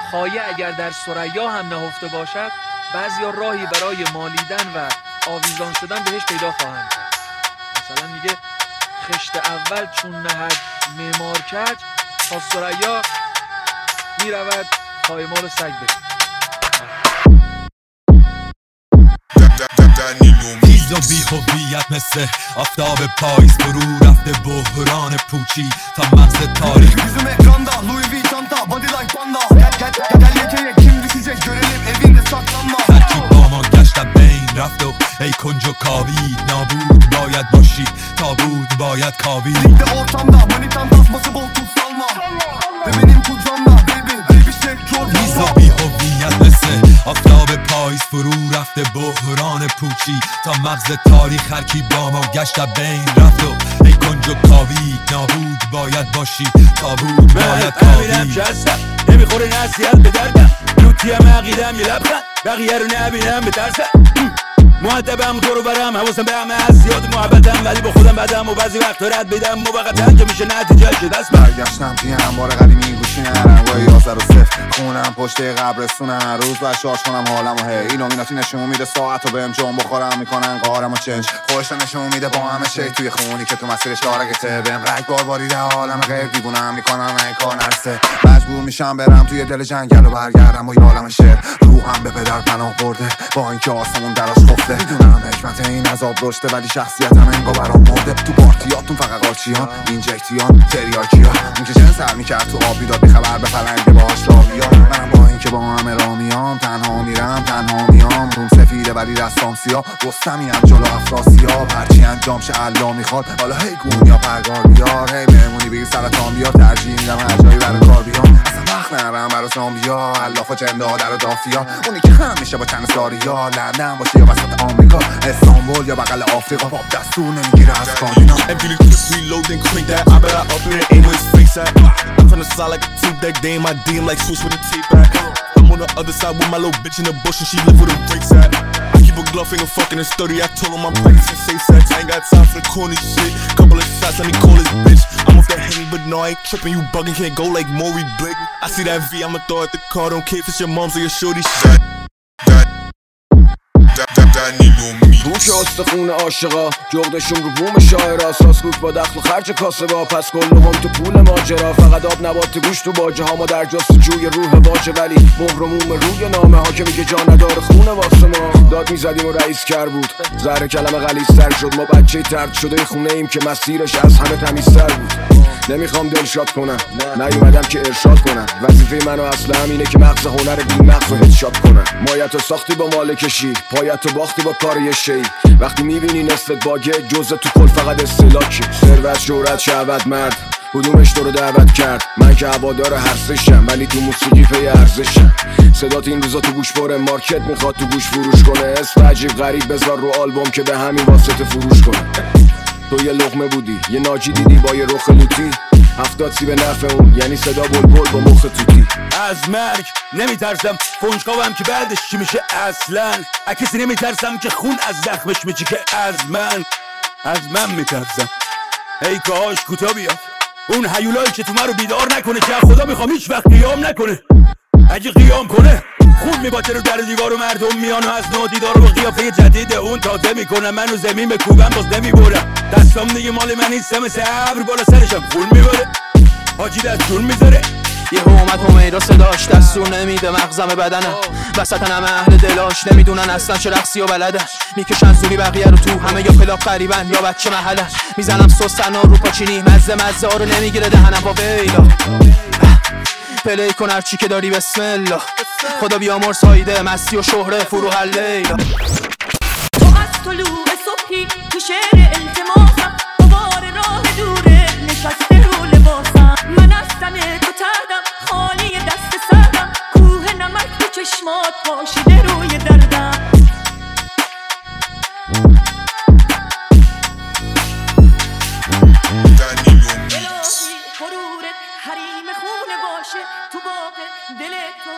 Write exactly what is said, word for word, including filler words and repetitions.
خایه اگر در ثریا هم نهفته باشد، بعضیا راهی برای مالیدن و آویزان شدن بهش پیدا خواهند کرد. مثلا میگه خشت اول چون نهد معمار کج، تا ثریا میرود خایمال سگ بکن. هیز و بی هویت مثل آفتاب پاییز فرو رفته بحران پوچی تا مغز تاریخ. Yüzüm ekranda Louis Vuitton'da body like panda. Gel gel gel yekeye kim düşecek görelim evinde saklanma. ترکیب با ما گشت بین رفت و ای کنج و کاوید. نابود باید باشی تابود باید کاوید. Ligde ortamda manitan tasması bol tuz salma. Ve benim kucağımda baby baby shake your هیز و بی هویت مثل آفتاب پاییز فرو رفته بحران پوچی تا مغز تاریخ. هر کی با ما گشت بین رفت و ای کنج و کاوید. نابود باید باشی تابود باید همینم که کاوید. هستم نمیخوره نصیحت به دردم، لوتیم عقیدم یه لبخند بقیه رو نبینم به ترسم. مؤدبم دورو برم حواسم به همه هست، زیاد محبتم ولی با خودم بدم و بعضی وقت رد بدم موقتا که میشه نتیجه که دست بر. برگشتم توی انبار قدیمی گوشی نرنگای یازده و صفر خونم پشت قبرستونم. روز باید شارژ کنم حالم و هی ایلومیناتی نشون میده ساعت و بهم جون بخورم میکنن قارم و چنج. خوشت نشون میده با همه شی توی خونی که تو مسیرش دارگته. بهم رگ بار باریده حالم غیر دیوونم میکنم این کار نرسه. مجبور میشم برم توی دل جنگل و برگردم با یالم شعر. روحم به پدر پناه برده با اینکه آسمون دراش خفته. میدونم حکمت این عذاب رشته ولی شخصیتم انگار برام مرده. تو پارتیاتون فقط قاچیان اینجکتیان تریاکیا. اون که جن سر میکرد تو آب بیداد بخبر به پلنگ باهاش راویا. منم با اینکه با همه رامیام تنها میرم تنها میام. روم سفیده ولی دستام سیاه رستمی هم جلو افراسیاب. هرچی انجام شه الله میخواد حالا هی گون یا پرگار بیار. هی مهمونی بگیر سرطان بیار. ترجیح میدم هر جایی برای کار بیام. اصلا وقت نرم برای زامبیا الاف و جنده ها در و دافیا. اونی که خم میشه با چند ساریا لندن باشه یا وسط آمریکا استانبول یا بغل آفریقا. پاپ دستور نمیگیره از کابینا. Empty the clip, reload and crank that. I bet I up there, aim where his face at. I'm tryna slide like a team deck, day in my D M like switch with a tape at. I'm on the other side with my little bitch in the bush and she live with her brakes at. I keep a glove finger fucking and sturdy. I told him I'm practicing safe sex. I ain't got time for the corny shit. Couple of shots, let me call this bitch. I'm off that Henny, but no, I ain't tripping. You bugging, can't go like Maury Blake. I see that V, I'ma throw at the car. Don't care if it's your mom's or your shorty shit. رو که استخون عاشقا جغدشون رو بوم شاعر اساس بود با دخل و خرج کاسه با. پس کل هم تو پول ماجرا فقط آب نبات گوش تو باجه ها. ما در جستجوی روح واجه ولی مهرموم روی نامه ها که میگه جا نداره خونه واسه ما. داد میزدیم و رئیس کر بود زهر کلمه غلیظ‌تر شد. ما بچه ترد شده خونه ایم که مسیرش از همه تمیزتر بود. نمیخوام دلشاد کنم نیومدم که ارشاد کنم. وظیفه منو اصلا همینه که مغز هنر بی مغز رو هدشات کنم. مایتو ساختی با مالکشی پایتو باختی با کار یه شی. وقتی میبینی نصفت باگه جزء تو کل فقط استلاکی. ثروت شهرت شهوت مرد کدومش تو رو دعوت کرد؟ من که هوادار هر سشم ولی تو موسیقی پی ارزشم. صدات این روزا تو گوش پره مارکت میخواد تو گوش فروش کنه. اسم عجیب غریب بذار رو آلبوم که به همین واسطه فروش کنه. تو یه لقمه بودی یه ناجی دیدی با یه رخ لوتی. هفتاد سی به نفع اون یعنی صدا بلبل با مخ توتی. از مرگ نمیترسم کنجکاوم که بعدش چی میشه اصلا. از کسی نمیترسم که خون از زخمش میچه که از من از من میترسم. ای کاش کوتا بیاد اون هیولایی که تو من رو بیدار نکنه که خدا میخوام هیچ وقت قیام نکنه. اگه قیام کنه خون میباته رو در دیوار و مردم میان و از نو دیدار و قیافه جدید اون تازه میکنم. منو زمین به کوبم باز نمیبرم. دستام دیگه مال من نیست مثل ابر بالا سرشم خون میبره. حاجی دستور میذاره یه اومد همیرا صداش دستور نمیده مغزم بدنم. وسطن همه اهل دلاش نمیدونن اصلا چه رقصی و بلدن. میکشن زوری بقیه رو تو همه یا پلاک قریبن یا بچه محلن. میزنم سوسن و رو پاچینی مزه مزه ها رو نمیگیره دهنم با بیلا. پلی کن هرچی که داری بسم الله. خدا بیامر سایده مستی و شهره فرو هر لیلا. تو از طلوع صبحی تو شعر التماسم غبار راه دوره نشسته رو لباسم. من از تن تو تردم خالی دست سردم. کوه نمک تو چشمات پاشیده روی دردم. الهی غرورت حریم خونه باشه تو باغ دل تو